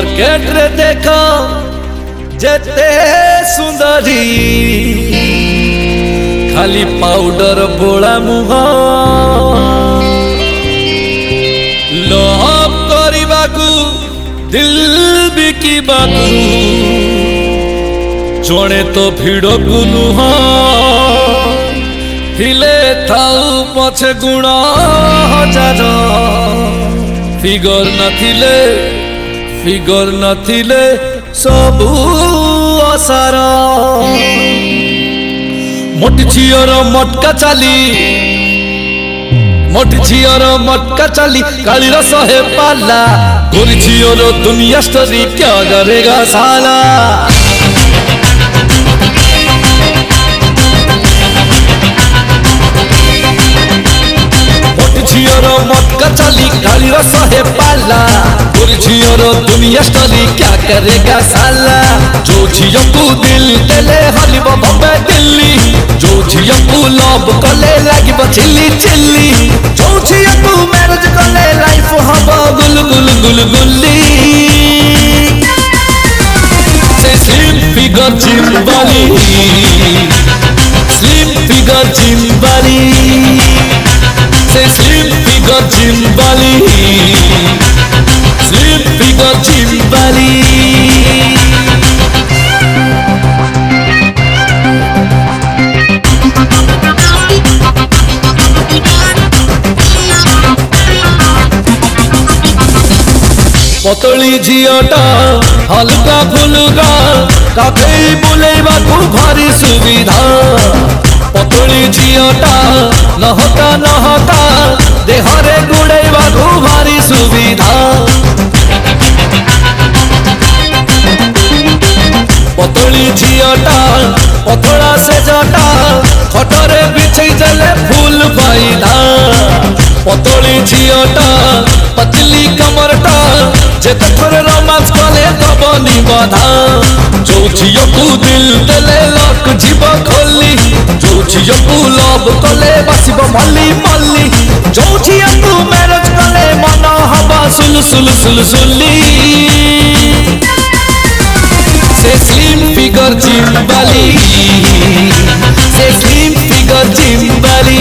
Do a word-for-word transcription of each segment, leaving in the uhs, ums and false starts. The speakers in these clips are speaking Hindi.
मार्केट रे देखो जेते सुंदरी खाली पाउडर बोला मुह लव करिबाकू दिल बिकिबाकू जणे तो भिड़ को नुह थिले थाउ पछे गुण हजार फिगर नथिले फिगर नथिले सबू असार मोटी झीर मटका चाली मोटी झीर मटका चाली काली रस है पाला गोरी झीर दुनिया स्टोरी क्या करेगा साला झीर मटका चाली काली रस है पाला गोरी झीर दुनिया स्टोरी क्या करेगा साला जो झील को दिल देले हलिब बम्बे दिल्ली जो झील को लव कले लागिब चिल्ली चिल्ली जो झील को मैरिज कले लाइफ हब गुल गुल गुल गुल्ली से स्लिम फिगर जिम वाली स्लिम फिगर जिम वाली से स्लिम फिगर जिम वाली स्लिम फिगर जिम वाली पतली झीटा हल्का फुलका काफी बुलेबा को भारी सुविधा पतली झीटा नहता नहता देहरे गुड़ेबा को भारी सुविधा पतली झीटा पतला से जटा खटरे बिछे जले फूल फायदा पतली झीटा पतली कमरटा जेते थोड़े रोमांस कले दबनी बाधा जो झील को दिल देले लक जीव खोली जो झील को लव कले बसिब मल्ली मल्ली जो झील को मैरिज कले मन हबा सुल सुल सुल सुली से स्लिम फिगर जिम वाली से स्लिम फिगर जिम वाली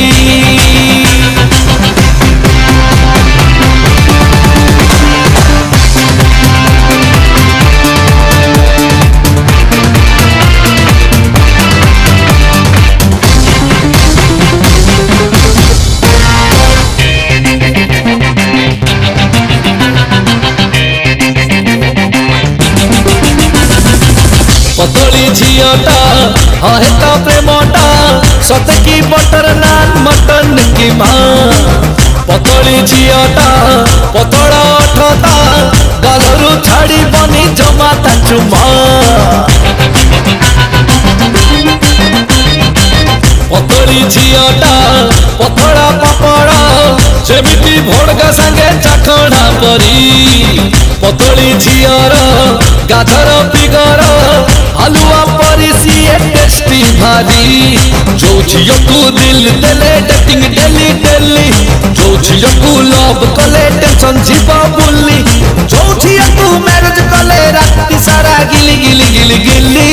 पतली झीटा हेता प्रेमटा सत की बटर नान मटन की माँ पतली झीटा पतला अठता गालरू छाड़ी बनी जमाता चुमा पतली झीटा पतला पापड़ा जेमिति भोड़का संगे चाखणा परी पतली झीर गाधर फिगर हलुआ परी सीए टेस्टी भारी जो झील को दिल देले डेटिंग डेली डेली जो झील को लव कले टेंशन जीवा बुल्ली जो झील को मैरिज कले राती सारा गिली गिली गिली गिली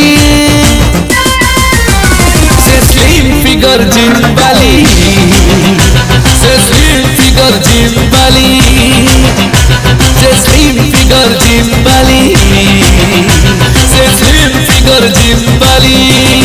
से स्लिम फिगर जिम वाली से स्लिम फिगर जिम वाली से स्लिम फिगर जिम वाली से स्लिम फिगर जिम वाली